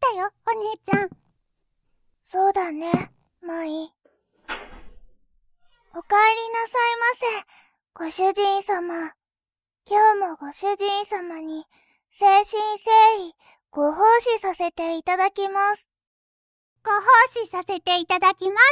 たよ、お姉ちゃん。 そうだね、マイ。おかえりなさいませ、ご主人様。今日もご主人様に、誠心誠意、ご奉仕させていただきます。 ご奉仕させていただきます。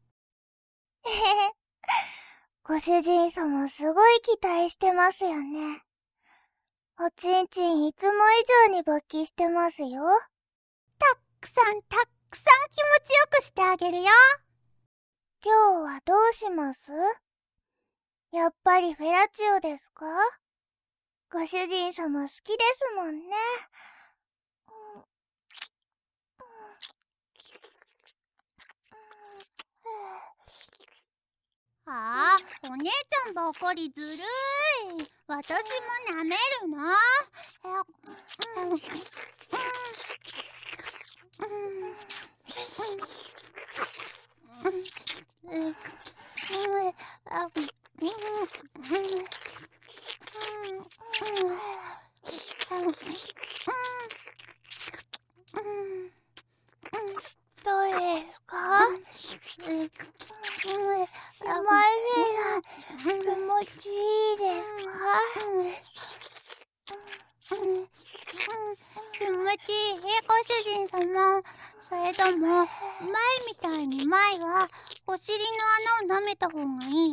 ご主人様すごい期待してますよね。おちんちんいつも以上に勃起してますよ。 たくさん気持ちよくしてあげるよ。 今日はどうします？やっぱりフェラチオですか？ご主人様好きですもんね。 お姉ちゃんばっかりずるい。私も舐めるの。 どうですか？気持ちいいですか？ 気持ちいい、ご主人様。それとも、前みたいに前はお尻の穴を舐めた方がいい？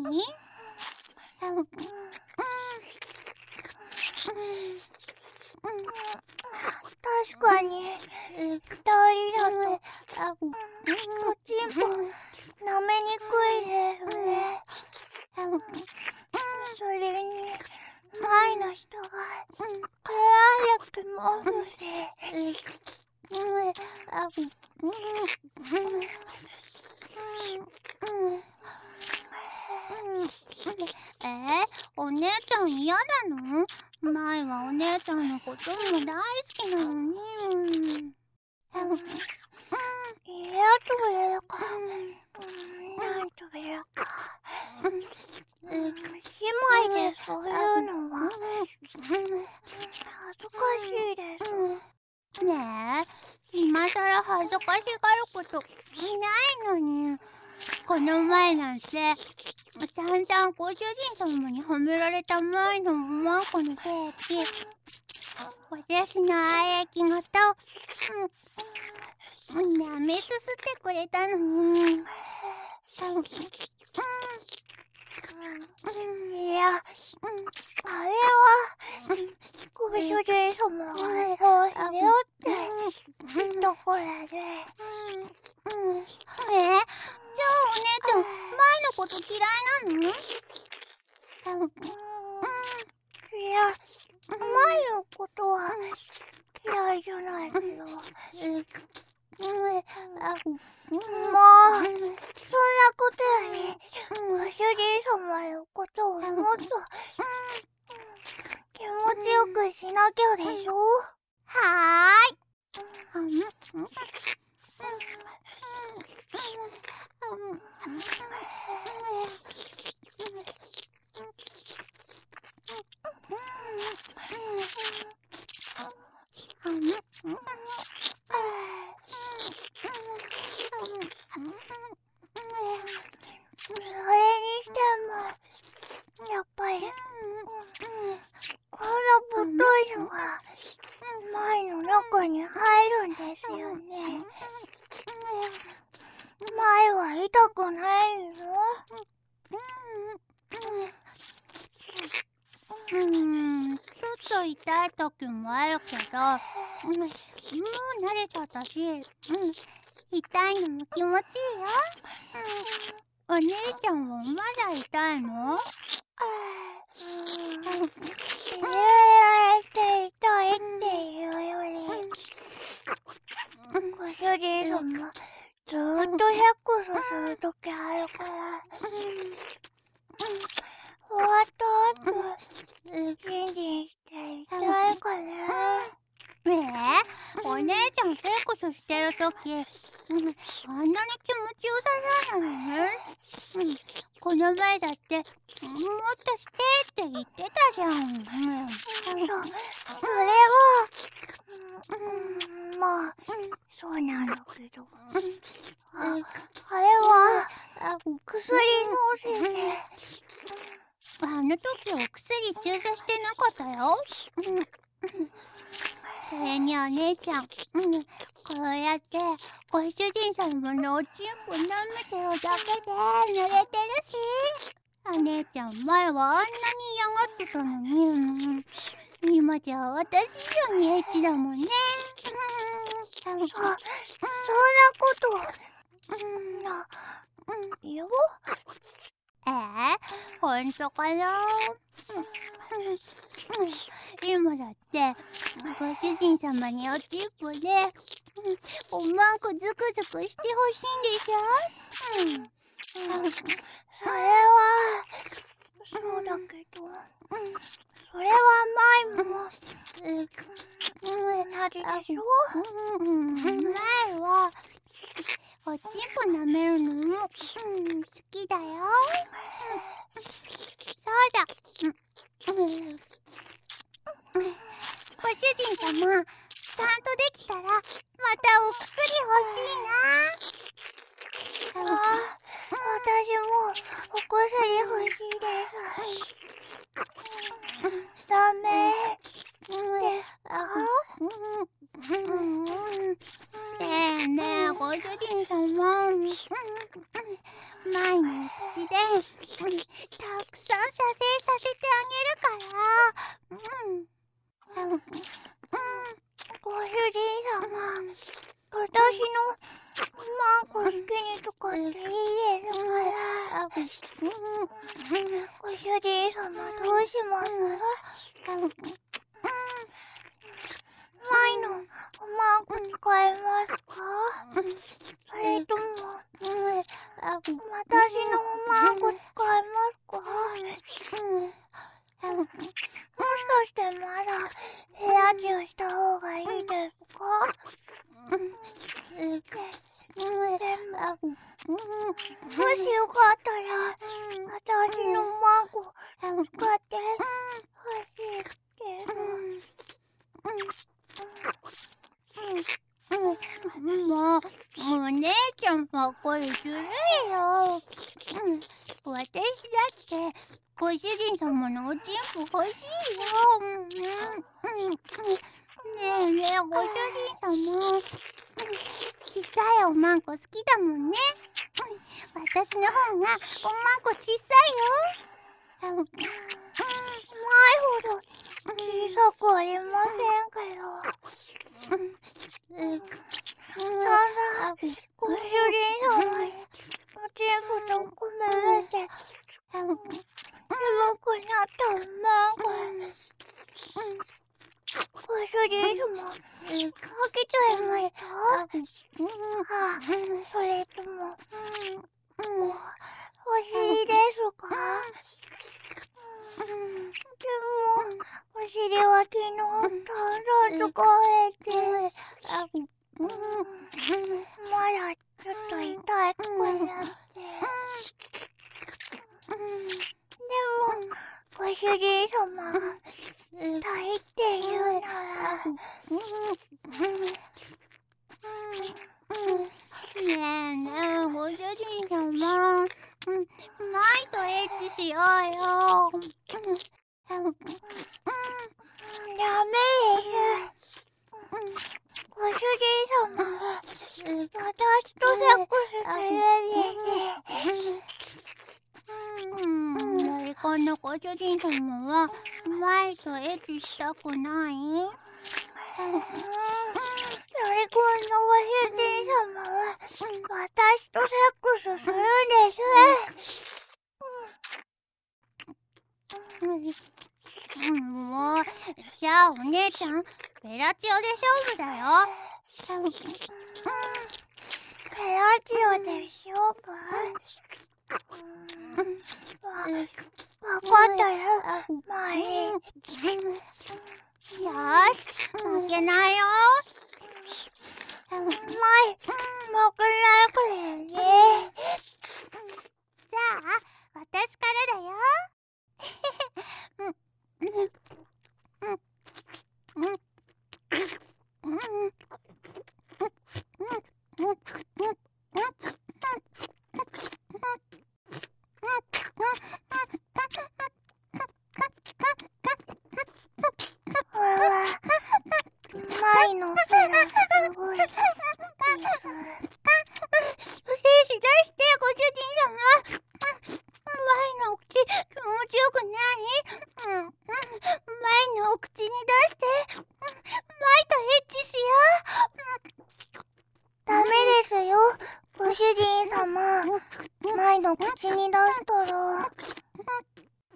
確かに、二人だと、おちんぽ舐めにくいですね。それに、前の人が蹴られてますし。 お姉ちゃん嫌なの？前はお姉ちゃんのことも大好きなのに。 嫌というか、なんというか、姉妹でそういうのは、恥ずかしいです。 ねえ、今さら恥ずかしがることいないのに。この前なんて、散々ご主人様に褒められた前のワンコのケーキ、私の愛液ごと、舐めすすってくれたのに。 いや、あれは、ご主人様がそうしてよって言ったからで。 じゃあお姉ちゃん、前のこと嫌いなの？ いや、前のことは嫌いじゃないけど。もう、そんなことより、ご主人様のことをもっと気持ちよくしなきゃでしょ？ はーい。 それにしても、やっぱり、こんなぶっといのが前の中に入るんですよね。前は痛くないの？ ちょっと痛い時もあるけど、もう慣れちゃったし、痛いのも気持ちいいよ。お姉ちゃんはまだ痛いの？ 入れられて痛いっていうより、ご主人様ずーっとセックスするときあるから、終わった後、ジンジンして痛いかな。 お姉ちゃんセックスしてるとき、あんなに気持ちよさそうなのね。この前だって、もっとしてって言ってたじゃん。 それは、 まあ、そうなんだけど。あれは、薬のせいで。 あの時お薬注射してなかったよ。それにお姉ちゃん、こうやってご主人様のおちんぽ舐めてるだけで濡れてるし、お姉ちゃん前はあんなに嫌がってたのに、今じゃ私以上にエッチだもんね。 そんなこと、よ。 ほんとかな。今だってご主人様におちんぽでおまんこズクズクしてほしいんでしょ。 それは、そうだけど、それは前も同じでしょ。 前はおちんぽ舐めるのも好きだよ。そうだ。ご主人様、ちゃんとできたらまたお薬欲しいな。 私もお薬欲しいです。ダメですか？ ねえねえ、ご主人様、前の口でたくさん射精させてあげるから。 ご主人様、私のマンコ好きにとかっていいですから。ご主人様どうします？前のマンコ使えますか？それとも私のマンコ使えますか？もしかしてまだヘアチューした方がいいですか？でも、もしよかったら私のマンコ使ってほしいです。 もうお姉ちゃんばっかりずるいよ。私だってご主人様のおちんぽ欲しいよ。ねえねえ、ご主人様、小さいおまんこ好きだもんね。私の方がおまんこ小さいよ。 前ほど小さくありませんけど。そんなご主人様におちんぽとこめて狭くなったおまんこ、ご主人様開けちゃいました？それともお尻ですか？でもお尻は昨日だんだんと壊れてまだちょっと痛くなって。でもご主人様が抱いて言うならねえねえ、ご主人様、マイとエッチしようよ。 ダメです。ご主人様は私とセックスするんです。 やりこんのご主人様はマイとエッチしたくない？ やりこんのご主人様は私とセックスするんです。 もう、じゃあお姉ちゃん、ベラチオで勝負だよ。 ペラチオで勝負？わかったよ、マイ。 よし、負けないよ。 マイ、負けないからね。 じゃあ、私からだよ。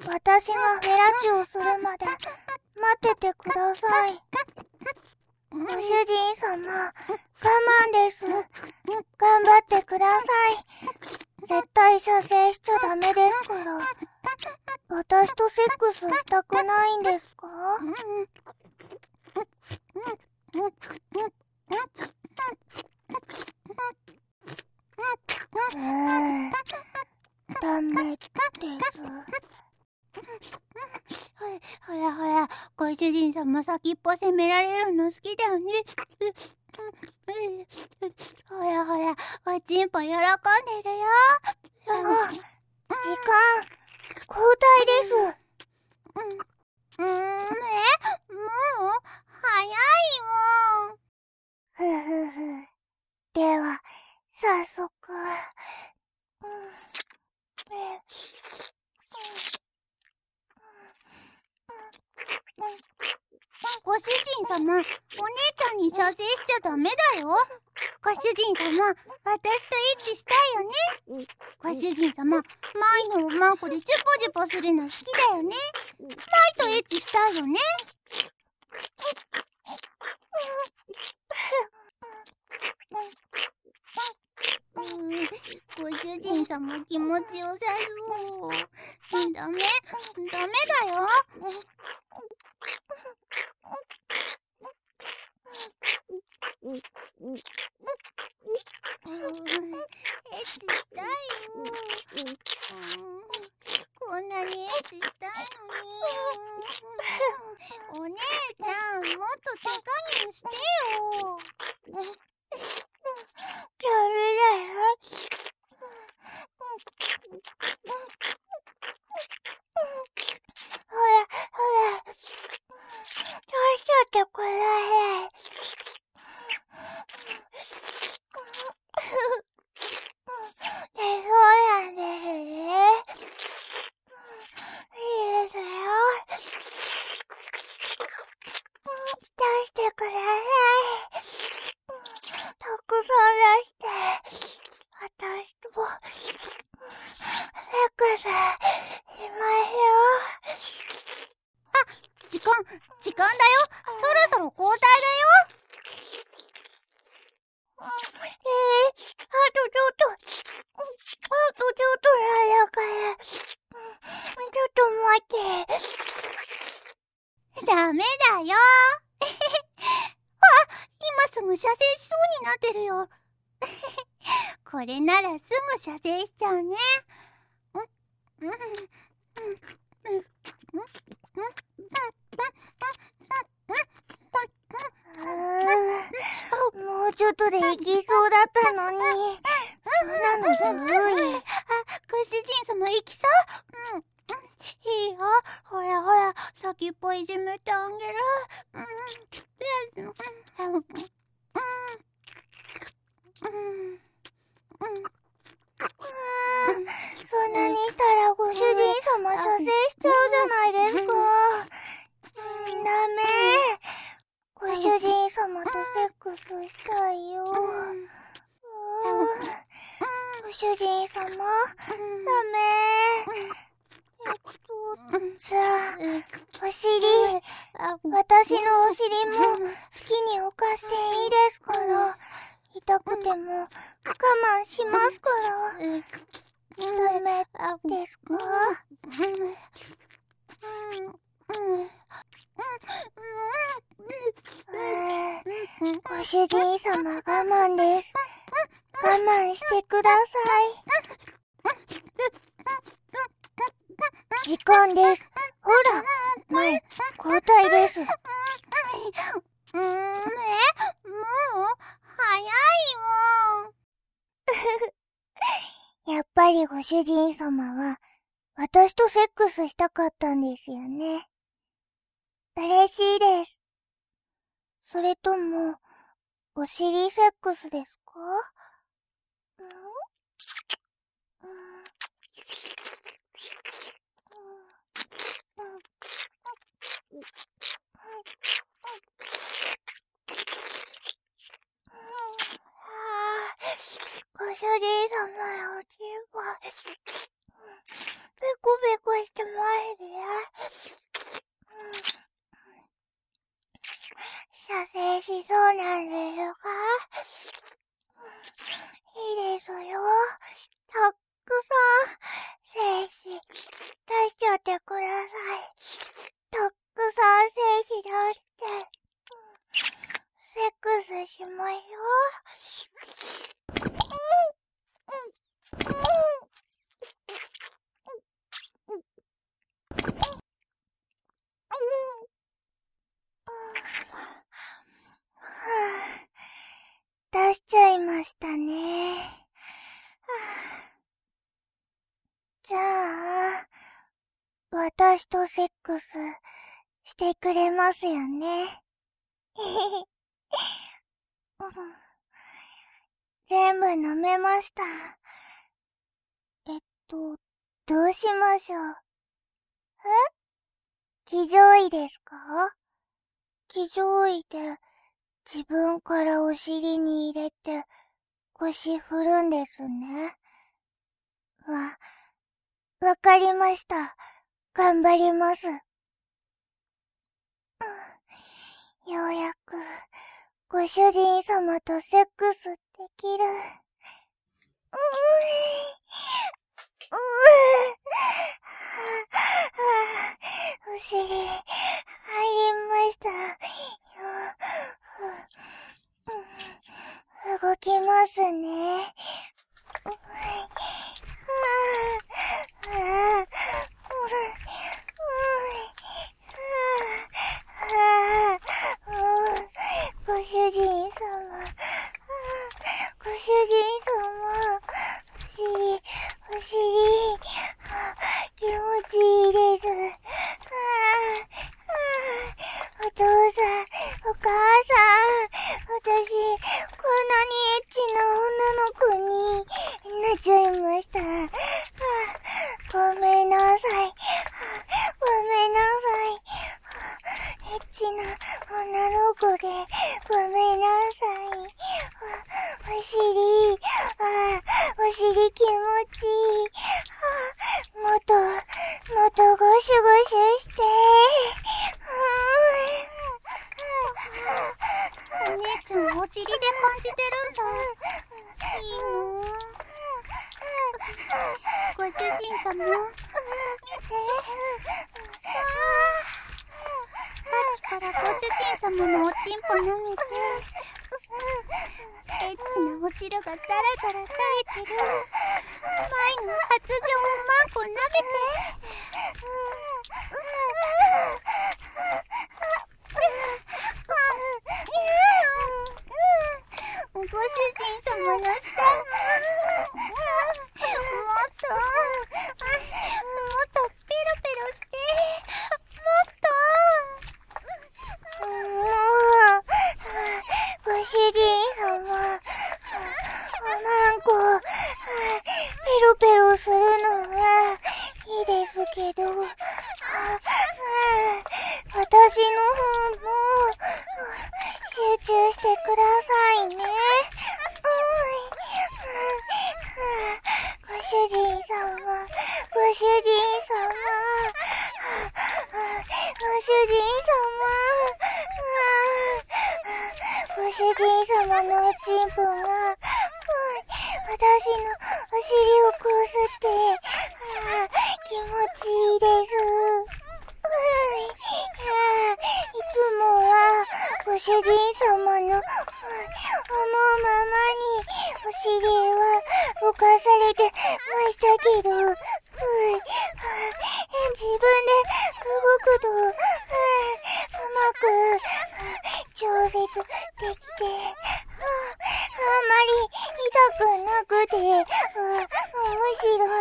私がフェラチオするまで待っててください。ご主人様、我慢です。頑張ってください。絶対射精しちゃダメですから。私とセックスしたくないんですか？ダメです。 ほらほら、ご主人様先っぽ責められるの好きだよね。ほらほら、おちんぽ喜んでるよ。 時間、交代です。 もう早いよ。 ふふふ。では、早速。 ご主人様、お姉ちゃんに射精しちゃダメだよ。ご主人様、私とエッチしたいよね。ご主人様、マイのおまんこでチュポチュポするの好きだよね。マイとエッチしたいよね。ご主人様気持ちよさそう。ダメだよ。エッチしたいよ。こんなにエッチしたいのに。お姉ちゃん、もっと手加減してよ。 ダメだよ。ほら、どうしちゃってこれ。そうなんですね。いいですよ。出してください。たくさん出して、私とセックスしますよ。 時間だよ。そろそろ交代だよ。 あとちょっとなんだから。ちょっと待って。 ダメだよ。今すぐ射精しそうになってるよ。これならすぐ射精しちゃうね。 もうちょっとで行きそうだったのに。そんなのずるい。 ご主人様行きそう？いいよ。ほらほら、先っぽいじめてあげる。 そんなにしたらご主人様射精しちゃうじゃないですか。ダメ。ご主人様とセックスしたいよ。ご主人様、ダメ。じゃあ、お尻、私のお尻も好きに動かしていいですから。痛くても我慢しますから。ダメですか？ご主人様我慢です。我慢してください。時間です。ほら、前、交代です。 もう早いよ。 やっぱりご主人様は、私とセックスしたかったんですよね。嬉しいです。それとも、お尻セックスですか？ご主人様のおちんぽ、ペコペコしてますよ。 射精しそうなんですが、いいですよ。たくさん精子出しちゃってください。たくさん精子出して、セックスしますよ。出しちゃいましたね。じゃあ、私とセックスしてくれますよね。全部飲めました。どうしましょう。騎乗位ですか？騎乗位で自分からお尻に入れて腰振るんですね。わかりました。頑張ります。ようやくご主人様とセックスできる。お尻入りました。動きますね。ご主人様、お尻、気持ちいいです。お父さん、お母さん、私、こんなにエッチな女の子になっちゃいました。ごめんなさい。エッチな女の子で、ごめんなさい。お尻気持ちいい。もっとゴシゴシして。 お姉ちゃんお尻で感じてるんだ。いいの？ご主人様、見て。さっきからご主人様のおちんぽ舐めて、エッチなお汁がダラダラ垂れてる。前の発情マンコ舐めて。ご主人様の下もっとペロペロして、もっと。 ご主人様、なんかペロペロするのはいいですけど、私の方も集中してくださいね。ご主人様、ご主人様のおちんぽが、私のお尻をこすって、気持ちいいです。いつもは、ご主人様の思うままに、お尻は動かされてましたけど、自分で動くと、うまく調節できて、あんまり痛くなくて、むしろ、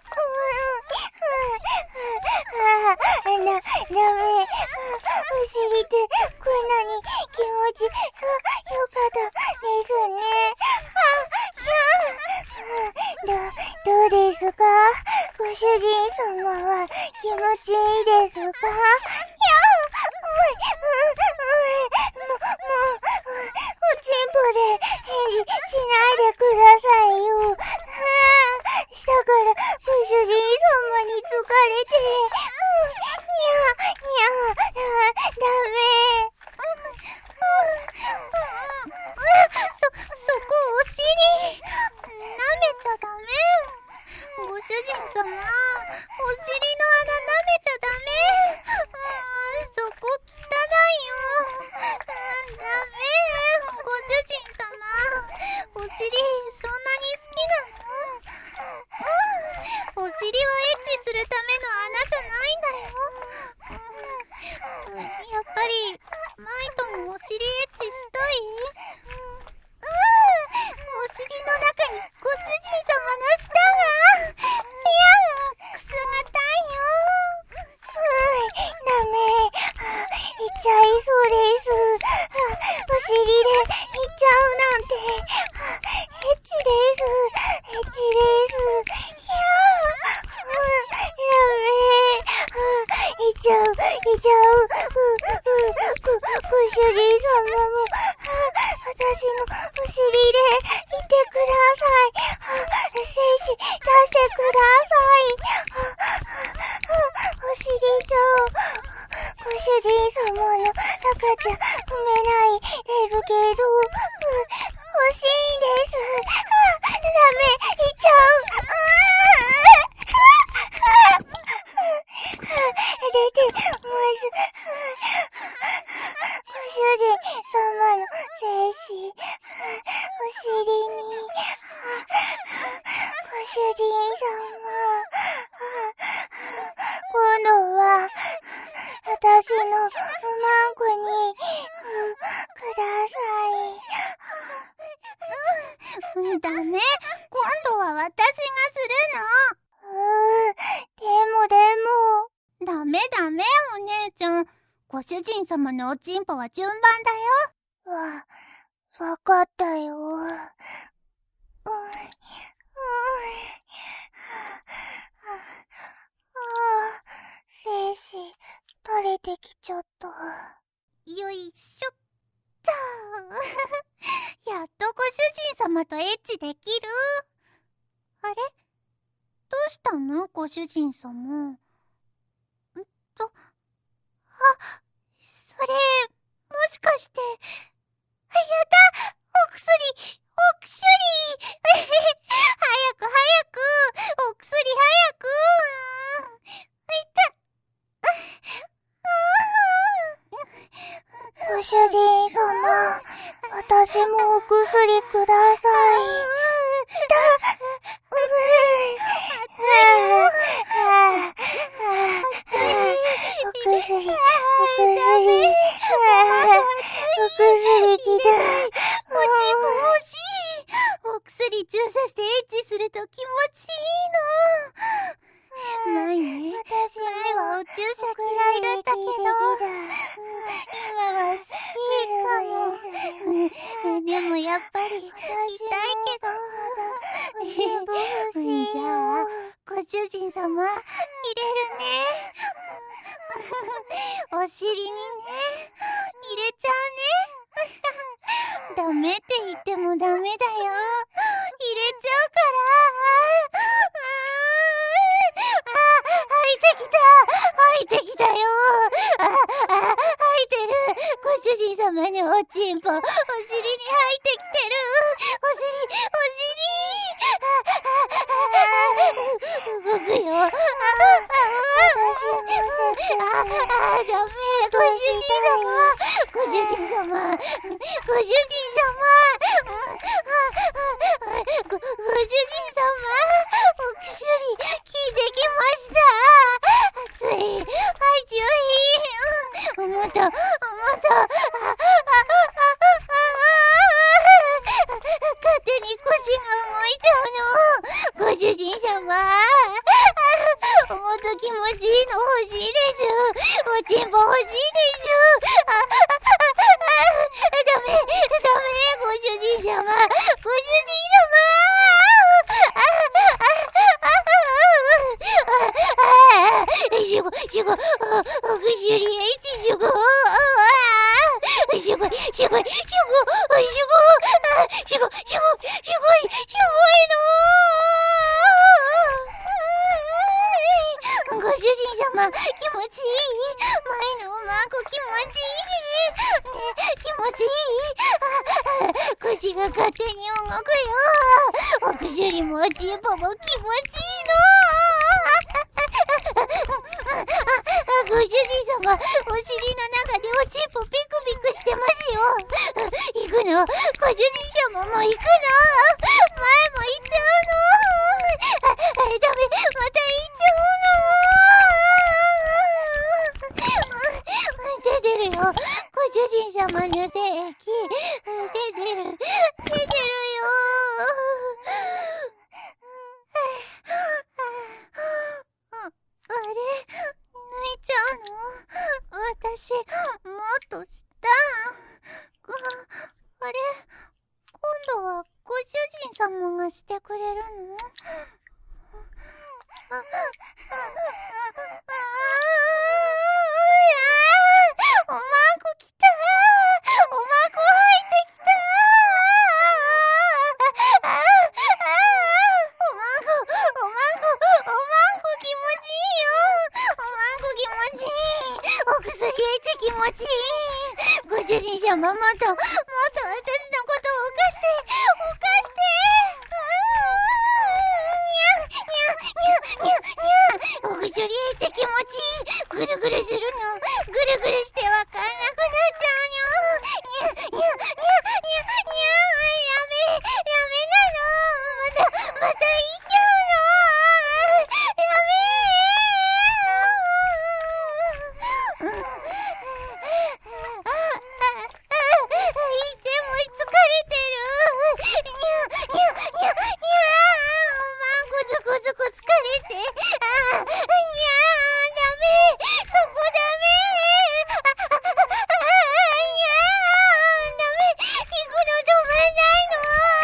ダメ、お尻ってこんなに気持ちよかったですね。どうですか？ご主人様は気持ちいいですか？もう、おちんぽで返事しないでくださいよ。下からご主人様に疲れて、にゃちゃう。ご主人様も、私のお尻でいてください。精子出してください。お尻ちゃう。ご主人様の赤ちゃん産めないですけど、欲しいんです。ダメ、いっちゃう。出てます。ご主人様の精子、お尻に。ご主人様、今度は私のうまんこにください。 ダメ。今度は私がすでも。 るの。ダメ、お姉ちゃん。ご主人様のおちんぽは順番だよ。 わかったよ。精子、垂れてきちゃった。 よいしょっと。やっとご主人様とエッチできる。あれ？どうしたの？ご主人様。それ、もしかして。やだ！お薬！早くお薬早く！ ご主人様、私もお薬ください。お薬きたい。 欲しい。お薬注射してエッチすると気持ちいいの。前はお注射嫌いだったけど、今は好きかも。でもやっぱり痛いけど。じゃあ、ご主人様、入れるね。お尻にね、入れちゃうね。ダメって言ってもダメだよ。入れちゃうから。入ってきたよ。入ってる。ご主人様のおちんぽ、お尻に入ってきてる。動くよ。ダメ。ご主人様。お薬、効いてきました。熱い。もっと。勝手に腰が動いちゃうの。ご主人様。もっと気持ちいいの欲しいです。おちんぽ欲しいです。ダメ。ご主人様。お薬、しゅご。ご主人様、気持ちいい？前のうまく気持ちいい？ね、気持ちいい？腰が勝手に動くよ。お薬もおちんぽも気持ちいいの。ご主人様、お尻の中でおちんぽピクピクしてますよ。行くの？ご主人様も行くの？前も行っちゃうの？ダメ、また行っちゃうの？出てるよ。ご主人様の精液。出てるよ。あれ？抜いちゃうの？私、もっとした。あれ？今度はご主人様がしてくれるの？ 薬エッチ気持ちいい。ご主人様、もっと私のことを犯して。お薬エッチ気持ちいい。ぐるぐるするの。ぐるぐるしてわかんなくなっちゃうの。ダメなの。また言っちゃうの。ダメ。でも疲れてる。ゴツゴツゴツ疲れて。ダメ。そこダメ。行くの止まんないの。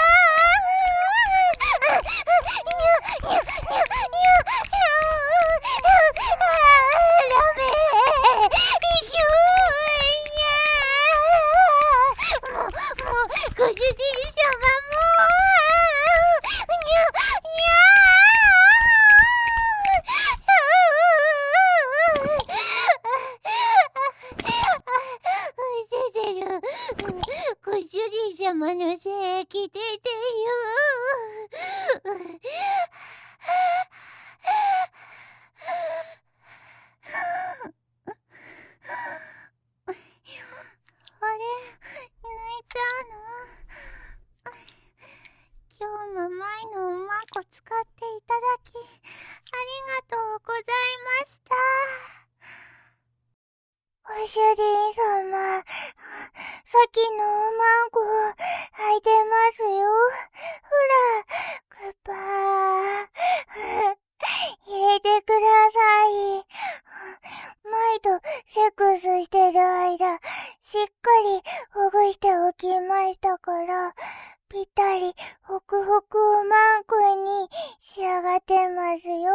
ダメ。ご主人様も出てる。ご主人様の精液出てる。あれ、泣いちゃうの？今日も前のおまんこ使っていただきありがとうございました。 ご主人様、さっきのおまんこ開いてますよ。ほら、グッバー。入れてください。前とセックスしてる間、しっかりほぐしておきましたから、ぴったりホクホクおまんこに仕上がってますよ。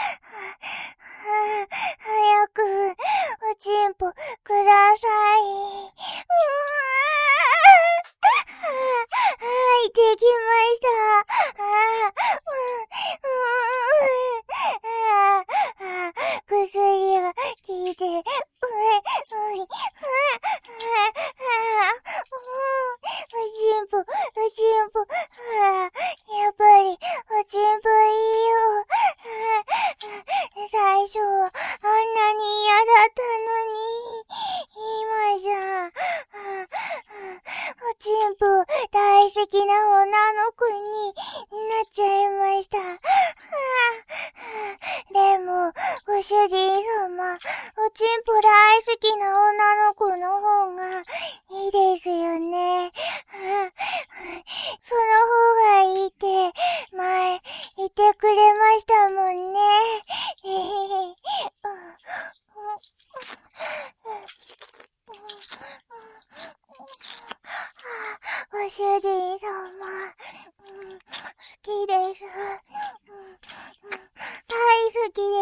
早くおちんぽください。はい、できました。薬が効いて、おちんぽ、やっぱりおちんぽいいよ。最初はあんなに嫌だったのに、今じゃ、おちんぽ大好きな女の子になっちゃいました。でも、ご主人様、おちんぽ大好きな女の子の方がいいですよね。その方がいいって前言ってくれましたもんね。ご主人様、好きです。大好きです。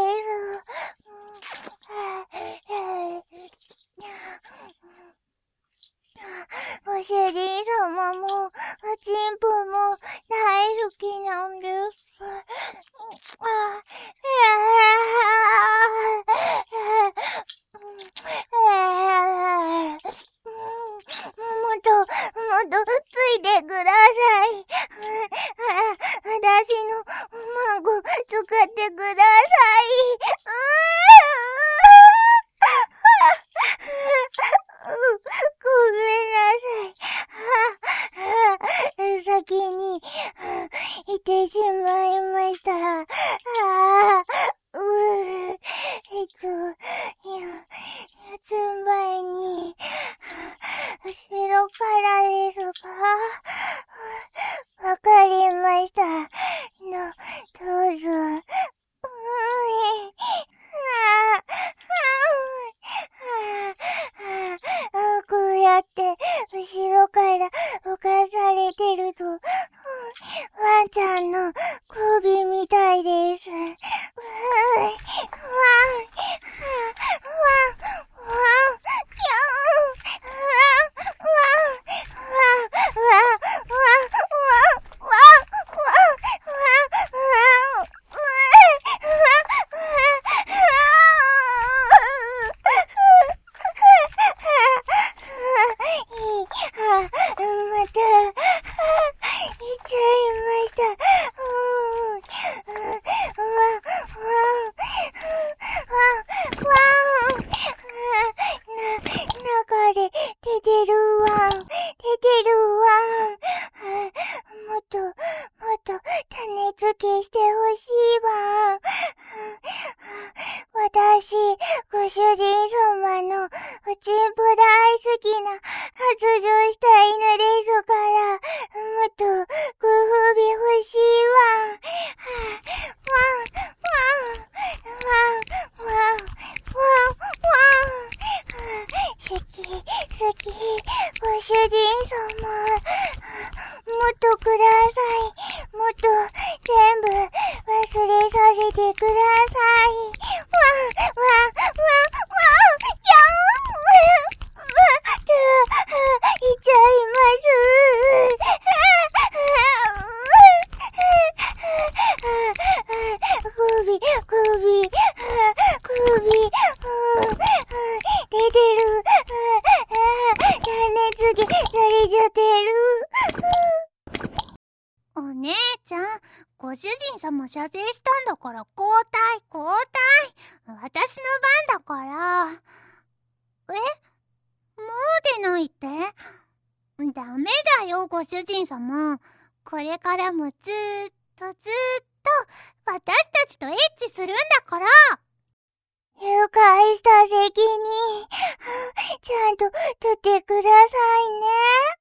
ご主人様も、おちんぽも大好きなんです。もっとついてください。私のマンゴ使ってください。ごめんなさい。 主人様のおちんぽ大好きな発情した犬ですから、もっとご褒美欲しいわ。ワン、ワン、ワン、ワン、ワン、ワン、好き、好き、ご主人様。もっとください。もっと全部忘れさせてください。ワン、ワン、ワン、ワン、いっちゃいます。首、出てる。種付けされちゃってる。 お姉ちゃん、ご主人様射精したんだから交代。私の番だから。もう出ないって？ダメだよ、ご主人様。これからもずーっと私たちとエッチするんだから。 誘拐した責任、ちゃんと取ってくださいね。